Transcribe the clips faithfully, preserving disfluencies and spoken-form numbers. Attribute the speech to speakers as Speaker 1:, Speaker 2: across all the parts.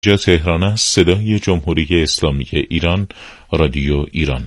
Speaker 1: جا تهران است. صدای جمهوری اسلامی ایران، رادیو ایران.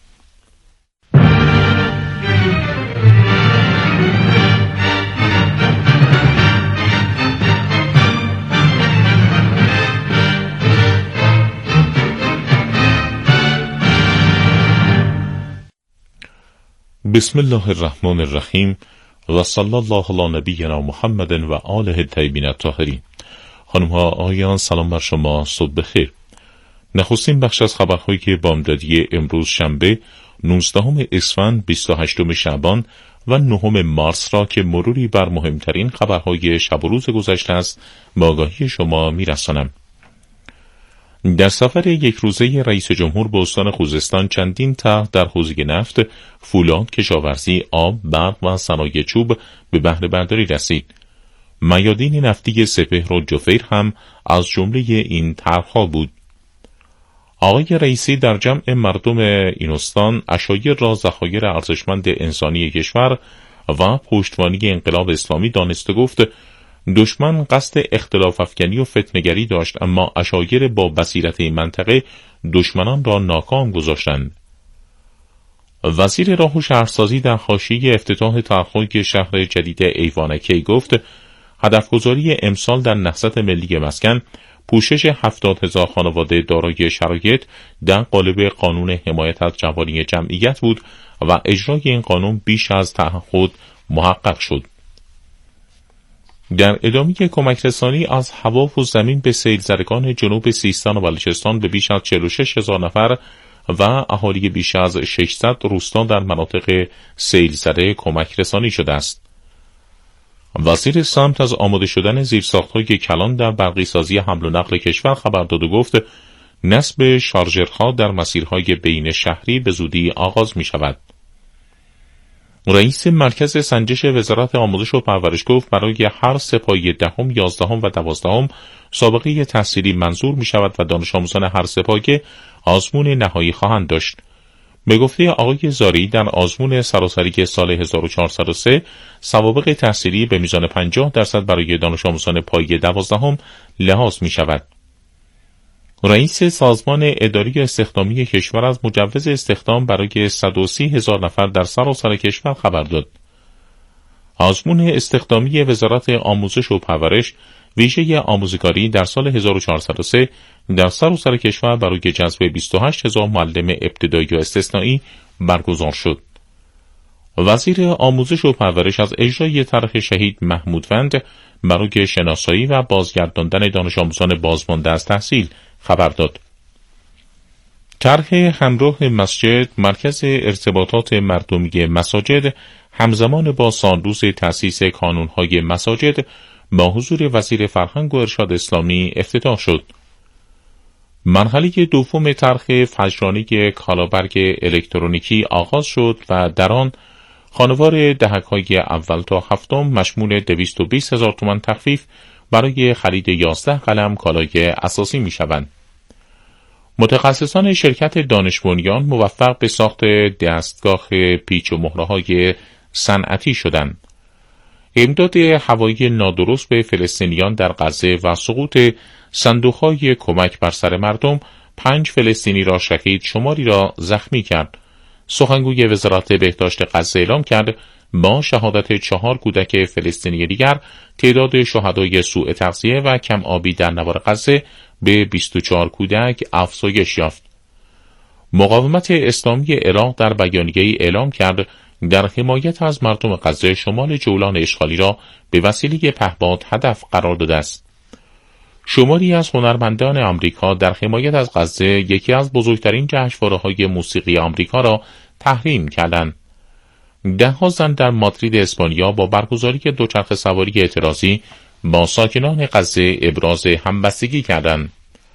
Speaker 1: بسم الله الرحمن الرحیم و صلی الله علی نبینا محمد و آله الطیبین الطاهرین. خانم ها آقایان، سلام بر شما، صبح بخیر. نخستین بخش از خبرهای بامدادی امروز شنبه نوزدهم اسفند بیست و هشتم شعبان و نهم مارس را که مروری بر مهمترین خبرهای شب و روز گذشته است به آگاهی شما میرسانم. در سفر یک روزه رئیس جمهور به استان خوزستان چندین طرح در حوزه نفت، فولاد، کشاورزی، آب، برق و صنایع چوب به بهره برداری رسید. میادین نفتی سپهر و جفیر هم از جمله این طرح‌ها بود. آقای رئیسی در جمع مردم این استان عشایر را ذخایر ارزشمند انسانی کشور و پشتوانی انقلاب اسلامی دانست و گفت دشمن قصد اختلاف افکنی و فتنه‌گری داشت، اما عشایر با بصیرت این منطقه دشمنان را ناکام گذاشتند. وزیر راه و شهرسازی در حاشیه افتتاح طرح‌های شهر جدید ایوانکی گفت هدفگذاری امسال در نهضت ملی مسکن پوشش هفتاد هزار خانواده دارای شرایط در قالب قانون حمایت از جوانی جمعیت بود و اجرای این قانون بیش از تعهد محقق شد. در ادامه کمک رسانی از هوا و زمین به سیلزدگان جنوب سیستان و بلوچستان به بیش از چهل و شش هزار نفر و اهالی بیش از ششصد روستا در مناطق سیلزده کمک رسانی شده است. وزیر سمت از آماده شدن زیرساخت‌های کلان در برقی سازی حمل و نقل کشور خبر داد و گفت نصب شارژرها در مسیرهای بین شهری به زودی آغاز می شود. رئیس مرکز سنجش وزارت آموزش و پرورش گفت برای هر سپاهی دهم، یازدهم و دوازدهم سابقه تحصیلی منظور می شود و دانش آموزان هر سپاهی آزمون نهایی خواهند داشت. به گفته آقای زاری در آزمون سراسری سال هزار و چهارصد و سه سوابق تحصیلی به میزان پنجاه درصد برای دانش آموزان پایه دوازدهم لحاظ می شود. رئیس سازمان اداری استخدامی کشور از مجوز استخدام برای صد و سی هزار نفر در سراسر کشور خبر داد. آزمون استخدامی وزارت آموزش و پرورش ویژه آموزگاری در سال هزار و چهارصد و سه در سراسر کشور برای جذب بیست و هشت هزار معلم ابتدایی و استثنایی برگزار شد. وزیر آموزش و پرورش از اجرای طرح شهید محمودوند برای شناسایی و بازگرداندن دانش آموزان بازمانده از تحصیل خبر داد. طرح همراه مسجد، مرکز ارتباطات مردمی مساجد، همزمان با سالروز تأسیس کانونهای مساجد با حضور وزیر فرهنگ و ارشاد اسلامی افتتاح شد. مرحله دوم طرح فجرانی کالابرگ الکترونیکی آغاز شد و در آن خانوار دهک‌های اول تا هفتم مشمول دویست و بیست هزار تومان تخفیف برای خرید یازده قلم کالای اساسی می شوند. متخصصان شرکت دانش بنیان موفق به ساخت دستگاه پیچ و مهره‌های صنعتی شدند. امداد هوایی نادرست به فلسطینیان در غزه و سقوط صندوق‌های کمک بر سر مردم پنج فلسطینی را شهید، شماری را زخمی کرد. سخنگوی وزارت بهداشت غزه اعلام کرد با شهادت چهار کودک فلسطینی دیگر تعداد شهدای سوء تغذیه و کم آبی در نوار غزه به بیست و چهار کودک افزایش یافت. مقاومت اسلامی عراق در بیانیه‌ای اعلام کرد در حمایت از مردم غزه شمال جولان اشغالی را به وسیله پهپاد هدف قرار داده است. شماری از هنرمندان آمریکا در حمایت از غزه یکی از بزرگترین جشنواره‌های موسیقی آمریکا را تحریم کردند. ده‌ها زن در مادرید اسپانیا با برگزاری دوچرخه سواری اعتراضی با ساکنان غزه ابراز همبستگی کردند.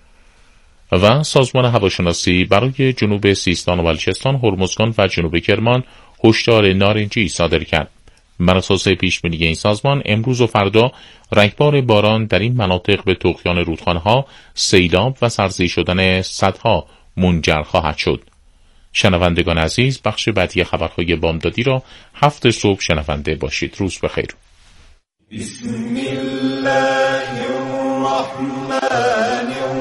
Speaker 1: و سازمان هواشناسی برای جنوب سیستان و بلوچستان، هرمزگان و جنوب کرمان هشدار نارنجی صادر کرد. بر اساس پیشبینی این سازمان امروز و فردا رگبار باران در این مناطق به طغیان رودخانه‌ها، سیلاب و سرازیر شدن سدها منجر خواهد شد. شنوندگان عزیز، بخش بعدی خبرهای بامدادی را هفت صبح شنونده باشید. روز بخیر.
Speaker 2: بسم الله الرحمن الرحیم.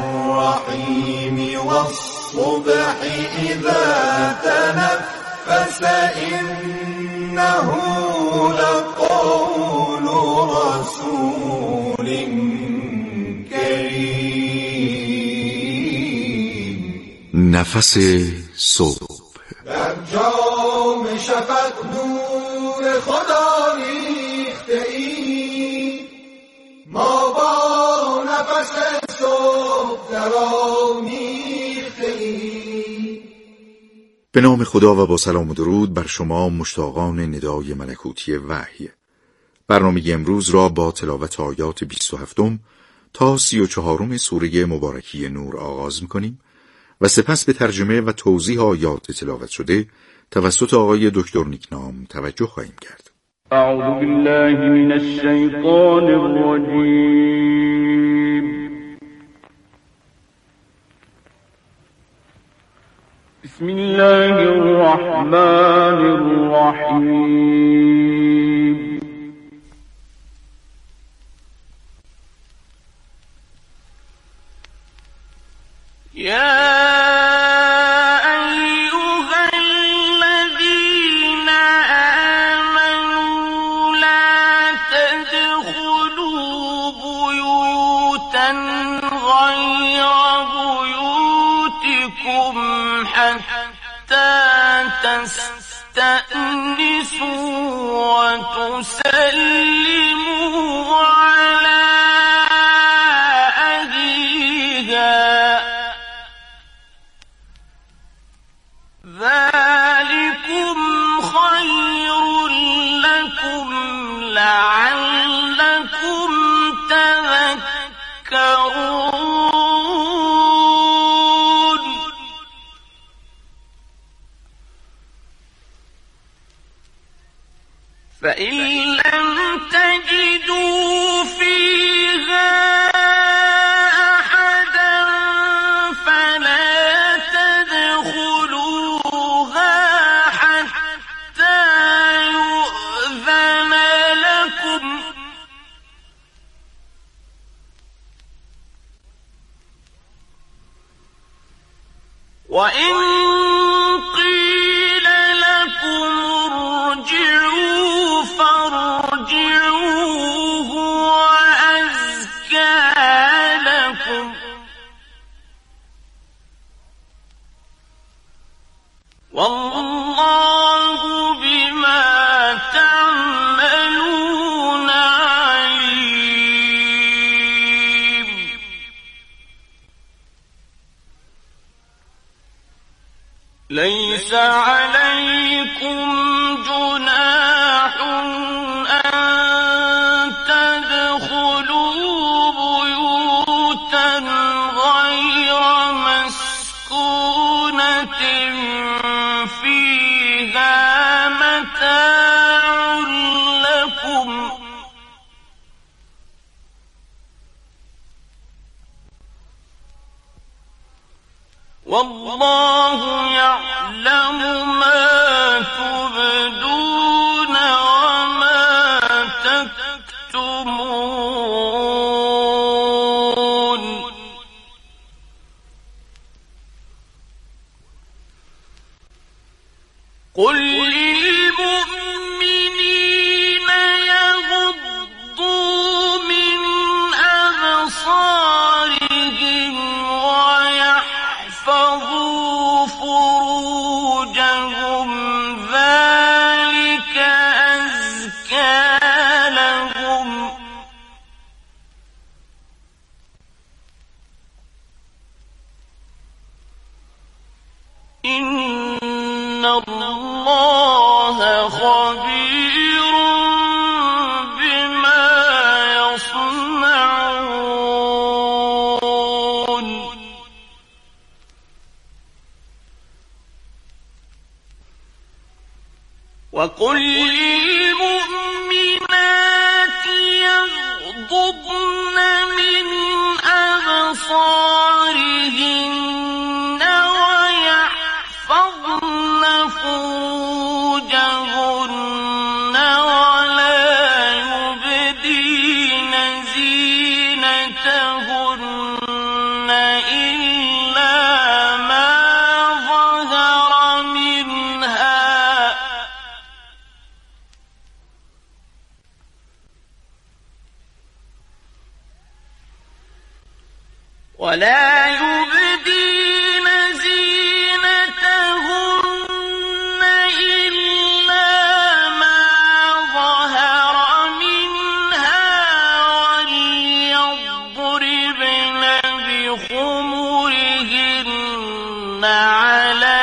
Speaker 2: نفس صبح.
Speaker 3: در جام شفق نور خدا ریخته ای، ما با نفس صبح درآمیخته ای.
Speaker 2: به نام خدا و با سلام و درود بر شما مشتاقان ندای ملکوتی وحی. برنامه امروز را با تلاوت آیات بیست و هفتم تا سی و چهارم سوره مبارکی نور آغاز می‌کنیم و سپس به ترجمه و توضیح آیات تلاوت شده توسط آقای دکتر نیکنام توجه خواهیم کرد.
Speaker 4: اعوذ بالله من الشیطان الرجیم. بسم الله الرحمن الرحیم. یا تستأنسوا وتسلموا على أهلها ذلكم خير لكم لعلكم تذكرون. فإن لم تجدوا فيها أحدا فلا تدخلوها حتى يؤذن لكم، وإن قيل لكم ارجعوا فارجعوا هو أزكى لكم، والله بما تعملون عليم. ليس عليكم جناح أن تدخلوا بيوتا غير مسكونة فيها متاع لكم، والله يعلم ما تبدون وما تكتمون. قل للمؤمنين يغضوا من أبصارهم ويحفظوا فروجهم ذلك أزكى لهم، إن الله خبير بما يصنعون. وقل للمؤمنات يغضضن من أبصارهن ويحفظن فروجهن ولا يبدين زينتهن إلا ما ظهر منها، ولا يبدين زينتهن بخمرهن على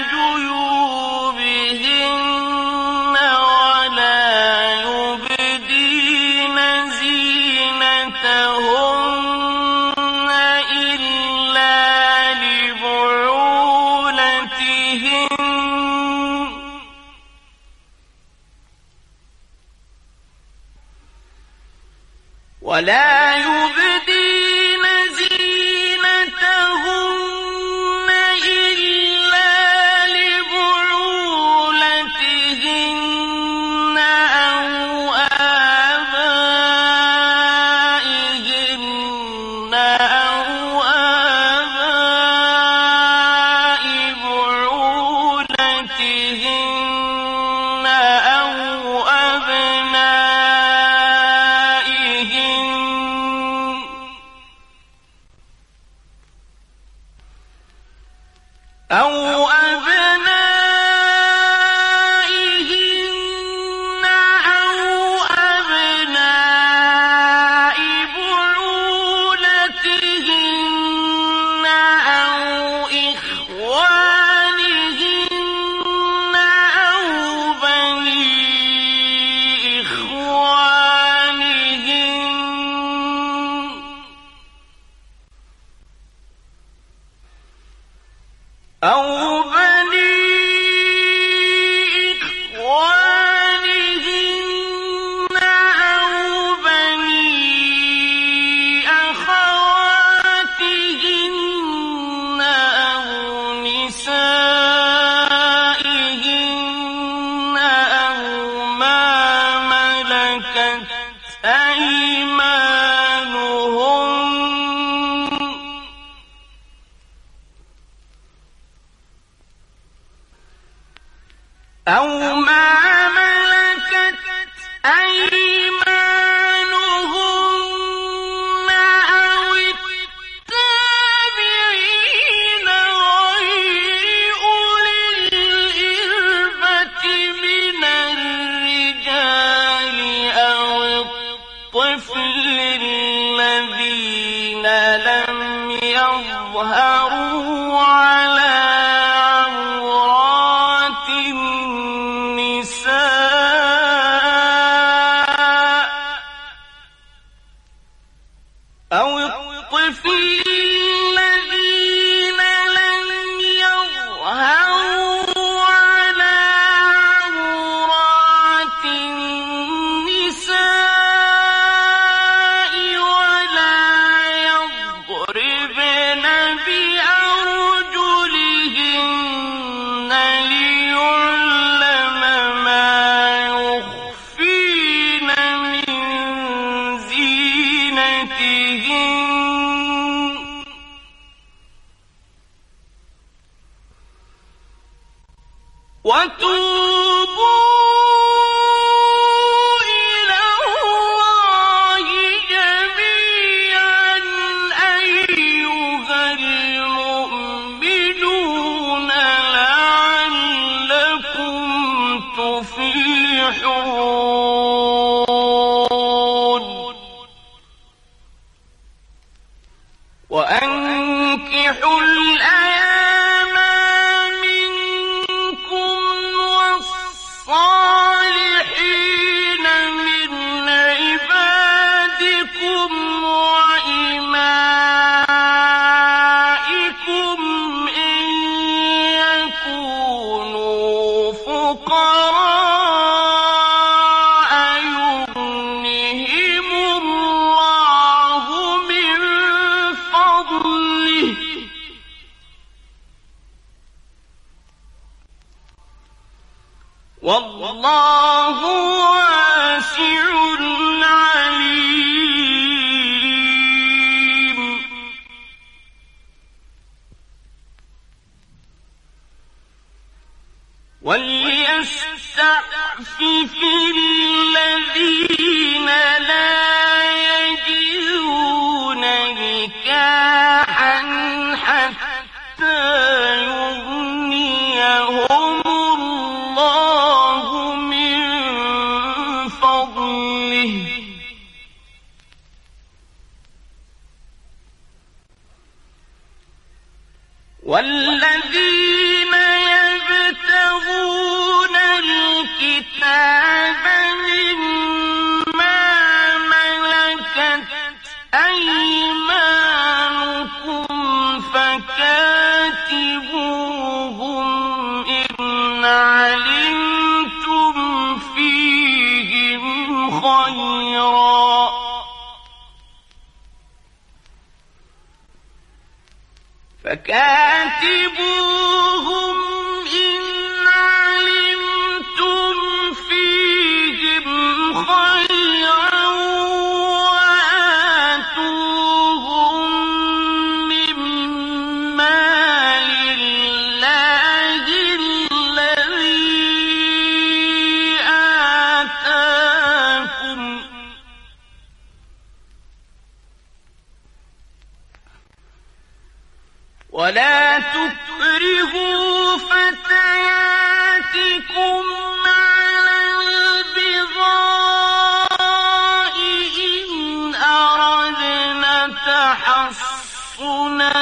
Speaker 4: جيوبهن ولا يبدين زينتهن إلا لبعولتهن ولا يبدين زينتهن إلا لبعولتهن أو آبائهن أو آباء بعولتهن أو أبنائهن أو أبنائهن أو أبناء بعولتهن أو إخوانهن أو بني إخوانهن أو بني إخوانهن أو بني أخواتهن أو نسائهن أو ما ملكت أيمانهن أو ما ملكت أيمانهن أو التابعين غير أولي الإربة من الرجال أو الطفل الذين لم يظهروا على عورات النساء أو الطفل الذين لم يظهروا على عورات النساء ولا يضربن بأرجلهن ليعلم ما يخفين من زينتهن وتوبوا إلى الله جميعا أيها المؤمنون لعلكم تفلحون وأنكحوا الأيام منكم والصالحين من عبادكم وإمائكم إن يكونوا فقراء يغنهم الله من فضله والله واسع عليم وليستعفف الذين لا يجدون نكاحا حتى يغنيهم الله من فضله والذين يبتغون الكتاب مما ملكت أيمانكم فكاتبوهم إن علمتم فيهم خيرا فكاتبوهم إن علمتم فيهم خيرا وآتوهم من مال الله الذي آتاكم ولا تكرهوا فتياتكم على البغاء إن أردنا تحصنا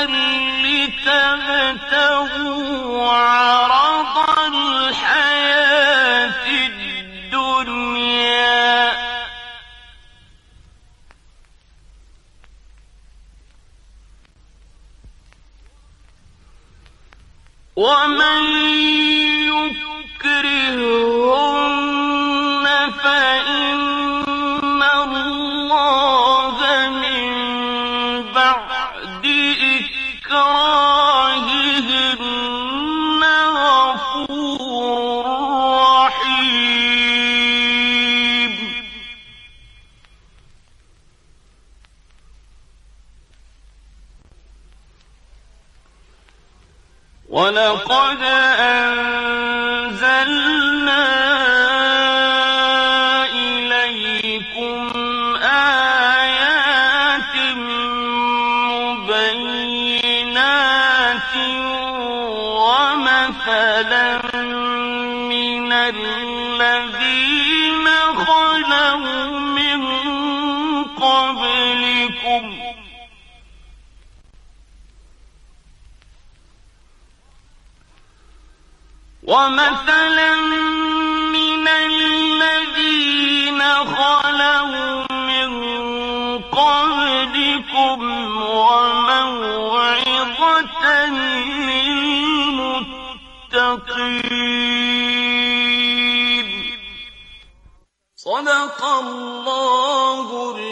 Speaker 4: لتبتغوا عرض الحياة الدنيا ومن يكرهن فإن الله من بعد إكراههن غفور رحيم ولقد أنزلنا إليكم آيات مبينات ومثلا من الذين خلوا من قبلكم ومثلا من الذين خلوا من قبلكم وموعظة للمتقين صدق الله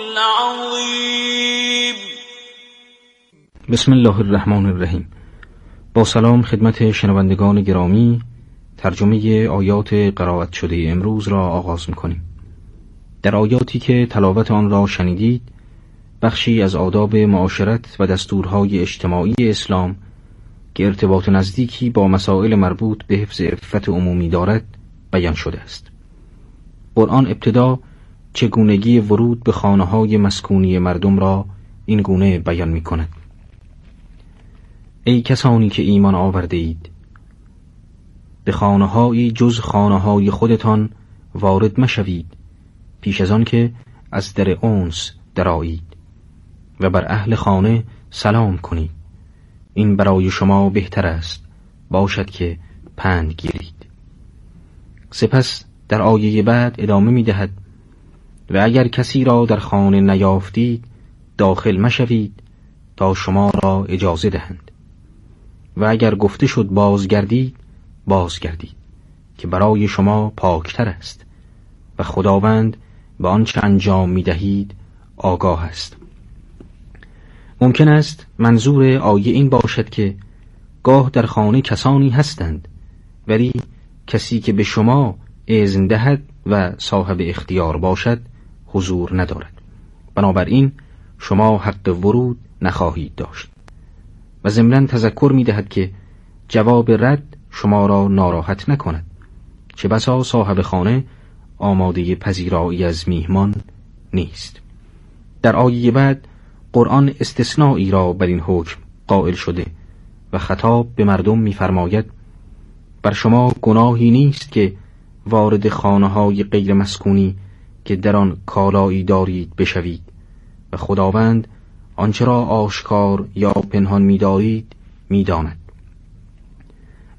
Speaker 4: العظيم.
Speaker 5: بسم الله الرحمن الرحیم. با سلام خدمت شنوندگان گرامی، ترجمه آیات قرائت شده امروز را آغاز می‌کنیم. در آیاتی که تلاوت آن را شنیدید، بخشی از آداب معاشرت و دستورهای اجتماعی اسلام که ارتباط نزدیکی با مسائل مربوط به حفظ عفت عمومی دارد بیان شده است. قرآن ابتدا چگونگی ورود به خانه‌های مسکونی مردم را این گونه بیان می‌کند: ای کسانی که ایمان آورده اید، به خانه‌هایی جز خانه‌های خودتان وارد مشوید پیش از آن که از در انس درآیید و بر اهل خانه سلام کنید. این برای شما بهتر است، باشد که پند گیرید. سپس در آیه بعد ادامه می دهد: و اگر کسی را در خانه نیافتید داخل مشوید تا شما را اجازه دهند، و اگر گفته شد بازگردید بازگردید که برای شما پاکتر است و خداوند به آنچه انجام می دهید آگاه است. ممکن است منظور آیه این باشد که گاه در خانه کسانی هستند ولی کسی که به شما اذن دهد و صاحب اختیار باشد حضور ندارد، بنابراین شما حق ورود نخواهید داشت. و ضمناً تذکر می دهد که جواب رد شما را ناراحت نکند، چه بسا صاحب خانه آماده پذیرایی از میهمان نیست. در آیه بعد قرآن استثنایی را بر این حکم قائل شده و خطاب به مردم می‌فرماید: بر شما گناهی نیست که وارد خانه‌های غیر مسکونی که در آن کالایی دارید بشوید و خداوند آنچه را آشکار یا پنهان می‌دارید می‌داند.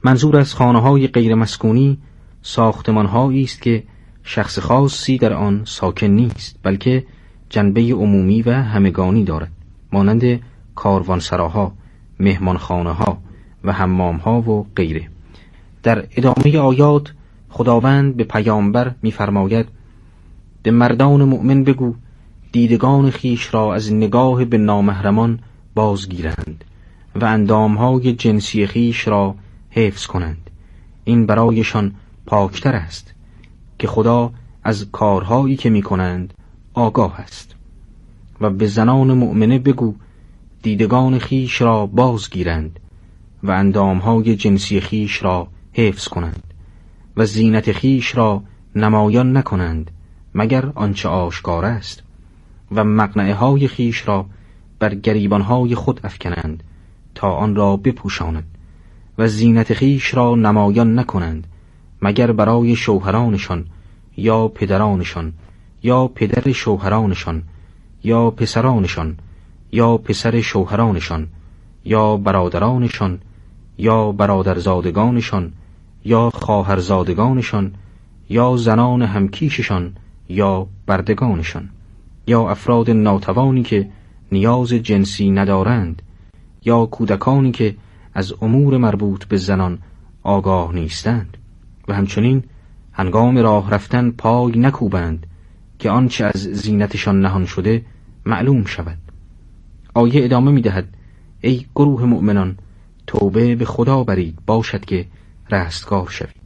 Speaker 5: منظور از خانه‌های غیر مسکونی ساختمان‌هایی است که شخص خاصی در آن ساکن نیست، بلکه جنبه عمومی و همگانی دارد، مانند کاروانسراها، مهمانخانه‌ها و حمام‌ها و غیره. در ادامه آیات خداوند به پیامبر می‌فرماید: به مردان مؤمن بگو دیدگان خیش را از نگاه به نامحرمان بازگیرند و اندامهای جنسی خیش را حفظ کنند. این برایشان پاکتر است که خدا از کارهایی که می‌کنند آگاه است. و به زنان مؤمنه بگو دیدگان خیش را بازگیرند و اندامهای جنسی خیش را حفظ کنند و زینت خیش را نمایان نکنند مگر آنچه آشکار است و مقنعه های خیش را بر گریبانهای خود افکنند تا آن را بپوشانند و زینت خیش را نمایان نکنند مگر برای شوهرانشان یا پدرانشان یا پدر شوهرانشان یا پسرانشان یا پسر شوهرانشان یا برادرانشان یا برادرزادگانشان یا خواهرزادگانشان یا زنان همکیششان یا بردگانشان یا افراد ناتوانی که نیاز جنسی ندارند یا کودکانی که از امور مربوط به زنان آگاه نیستند و همچنین هنگام راه رفتن پای نکوبند که آنچه از زینتشان نهان شده معلوم شود. آیه ادامه می دهد: ای گروه مؤمنان توبه به خدا برید باشد که رستگار شوید.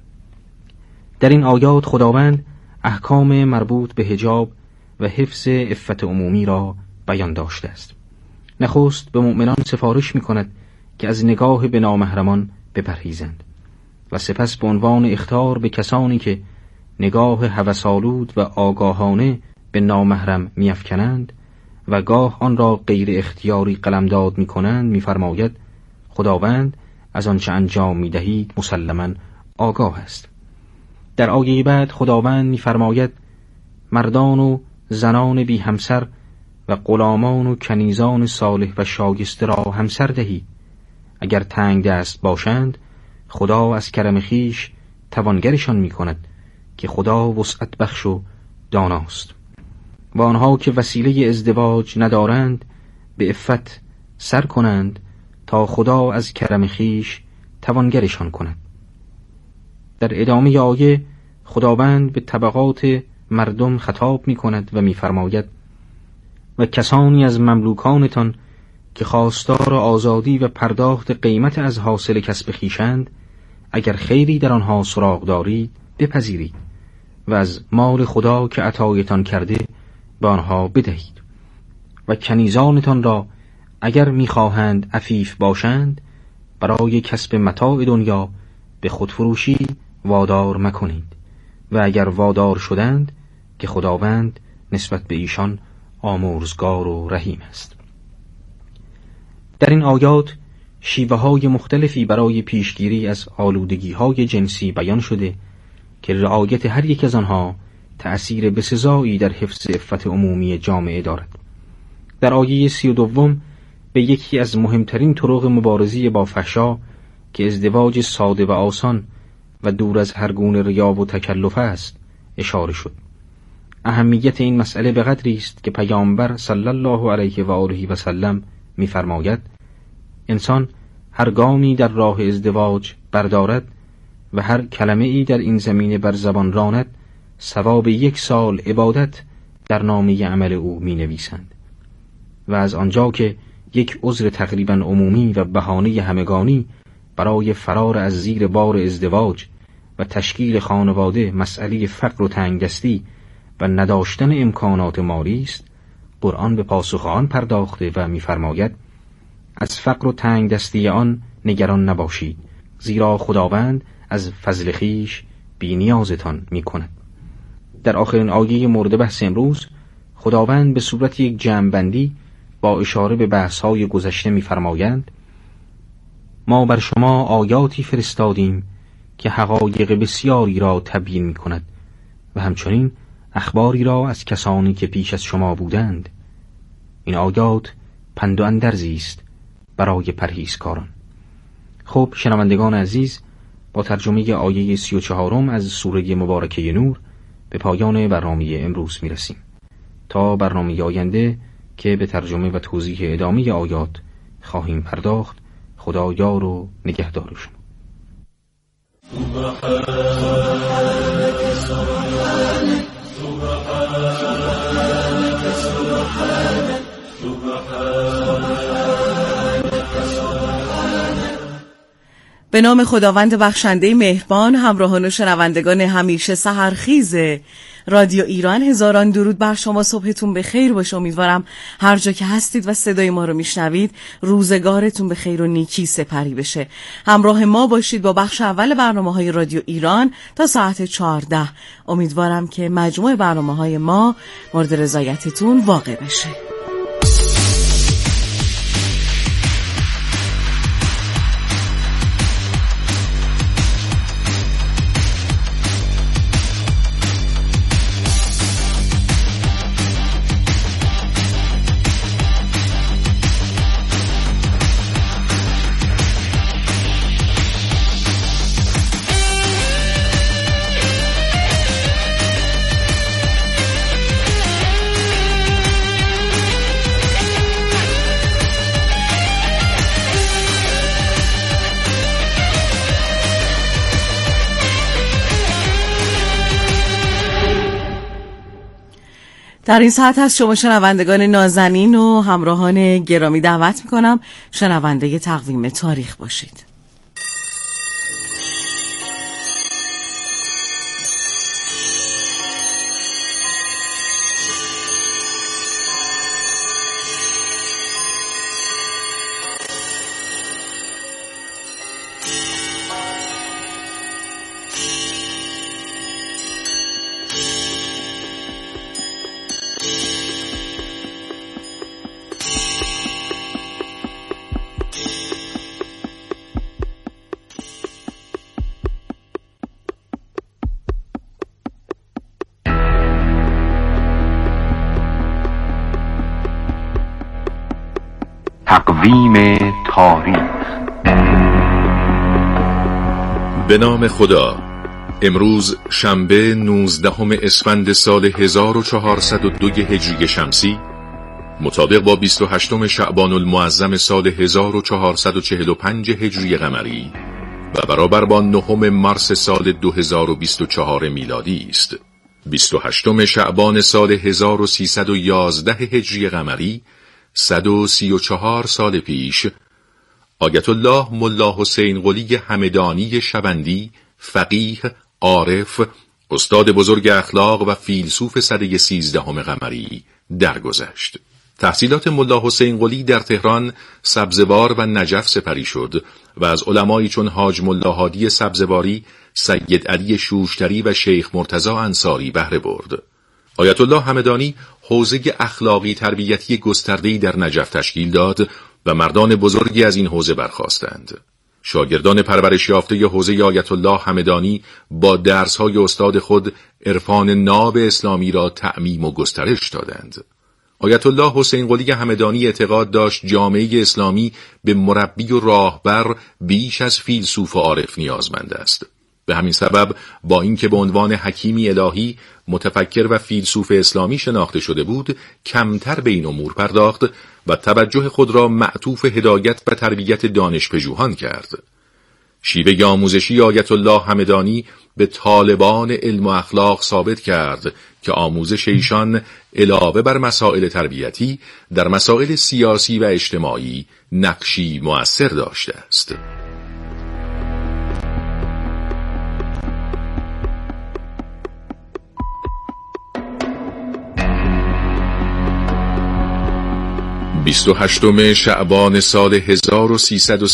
Speaker 5: در این آیات خداوند احکام مربوط به حجاب و حفظ عفت عمومی را بیان داشته است. نخست به مؤمنان سفارش می کند که از نگاه به نامحرمان بپرهیزند و سپس به عنوان اخطار به کسانی که نگاه هوس‌آلود و آگاهانه به نامحرم می‌افکنند و گاه آن را غیر اختیاری قلمداد می‌کنند می‌فرماید: خداوند از آنچه انجام می‌دهید مسلماً آگاه است. در آیه بعد خداوند می‌فرماید: مردان و زنان بی همسر و غلامان و کنیزان صالح و شایسته را همسر دهید. اگر تنگ دست باشند خدا از کرم خیش توانگرشان می‌کند که خدا وسعت بخش و داناست. و آنها که وسیله ازدواج ندارند به عفت سر کنند تا خدا از کرم خیش توانگرشان کند. در ادامه آیه خداوند به طبقات مردم خطاب می کند و می فرماید: و کسانی از مملوکانتان که خواستار آزادی و پرداخت قیمت از حاصل کسب خیشند، اگر خیری در آنها سراغ دارید بپذیرید و از مال خدا که عطایتان کرده به آنها بدهید. و کنیزانتان را اگر می‌خواهند عفیف باشند برای کسب متاع دنیا به خودفروشی وادار مکنید و اگر وادار شدند که خداوند نسبت به ایشان آمرزگار و رحیم است. در این آیات شیوه های مختلفی برای پیشگیری از آلودگی های جنسی بیان شده که رعایت هر یک از آنها تأثیر بسزایی در حفظ عفت عمومی جامعه دارد. در آیه سی و دوم به یکی از مهمترین طرق مبارزه با فحشا که ازدواج ساده و آسان و دور از هر گونه ریا و تکلف است اشاره شد. اهمیت این مسئله به قدری است که پیامبر صلی الله علیه و آله و سلم می‌فرماید: انسان هر گامی در راه ازدواج بردارد و هر کلمه ای در این زمینه بر زبان راند ثواب یک سال عبادت در نامه عمل او می نویسند. و از آنجا که یک عذر تقریبا عمومی و بهانه همگانی برای فرار از زیر بار ازدواج و تشکیل خانواده مسئله فقر و تنگدستی و نداشتن امکانات مالی است، قرآن به پاسخ آن پرداخته و می‌فرماید: از فقر و تنگدستی آن نگران نباشید، زیرا خداوند از فضل خویش بی نیازتان می‌کند. در آخرین آیه مورد بحث امروز خداوند به صورت یک جمع‌بندی با اشاره به بحث‌های گذشته می‌فرمایند: ما بر شما آیاتی فرستادیم که حقایق بسیاری را تبیین می‌کند و همچنین اخباری را از کسانی که پیش از شما بودند. این آیات پند و اندرزی است برای پرهیزکاران. خب شنوندگان عزیز، با ترجمه آیه سی و چهارم از سوره مبارکه نور به پایان برنامه امروز میرسیم. تا برنامه آینده که به ترجمه و توضیح ادامه آیات خواهیم پرداخت، خدا یار و نگهدار شما.
Speaker 6: به نام خداوند بخشنده مهربان. همراهان و شنوندگان همیشه سحرخیز رادیو ایران، هزاران درود بر شما. صبحتون به خیر باشه. امیدوارم هر جا که هستید و صدای ما رو میشنوید روزگارتون به خیر و نیکی سپری بشه. همراه ما باشید با بخش اول برنامه‌های رادیو ایران تا ساعت چهارده. امیدوارم که مجموع برنامه‌های ما مورد رضایتتون واقع بشه. در این ساعت از شما شنوندگان نازنین و همراهان گرامی دعوت میکنم شنونده تقویم تاریخ باشید.
Speaker 2: تقویم تاریخ. به نام خدا. امروز شنبه نوزدهم اسفند سال هزار و چهارصد و دو هجری شمسی، مطابق با بیست و هشتم شعبان المعظم سال هزار و چهارصد و چهل و پنج هجری قمری و برابر با نهم مارس سال دو هزار و بیست و چهار میلادی است. بیست و هشتم شعبان سال هزار و سیصد و یازده هجری قمری، صد و سی و چهار سال پیش، آیت الله ملا حسین قلی همدانی شبندی، فقیه، عارف، استاد بزرگ اخلاق و فیلسوف سده سیزدهم قمری درگذشت. تحصیلات ملا حسین قلی در تهران، سبزوار و نجف سپری شد و از علمایی چون حاج ملا هادی سبزواری، سید علی شوشتری و شیخ مرتضی انصاری بهره برد. آیت الله همدانی حوزه اخلاقی تربیتی گسترده‌ای در نجف تشکیل داد و مردان بزرگی از این حوزه برخاستند. شاگردان پرورش یافته حوزه آیت الله همدانی با درس‌های استاد خود عرفان ناب اسلامی را تعمیم و گسترش دادند. آیت الله حسین قلی همدانی اعتقاد داشت جامعه اسلامی به مربی و راهبر بیش از فیلسوف و عارف نیازمند است. به همین سبب با اینکه به عنوان حکیمی الهی، متفکر و فیلسوف اسلامی شناخته شده بود، کمتر به این امور پرداخت و توجه خود را معطوف هدایت و تربیت دانشپژوهان کرد. شیوه آموزشی آیت الله همدانی به طالبان علم و اخلاق ثابت کرد که آموزش ایشان علاوه بر مسائل تربیتی در مسائل سیاسی و اجتماعی نقشی مؤثر داشته است. بیست و هشتم شعبان سال هزار و سیصد و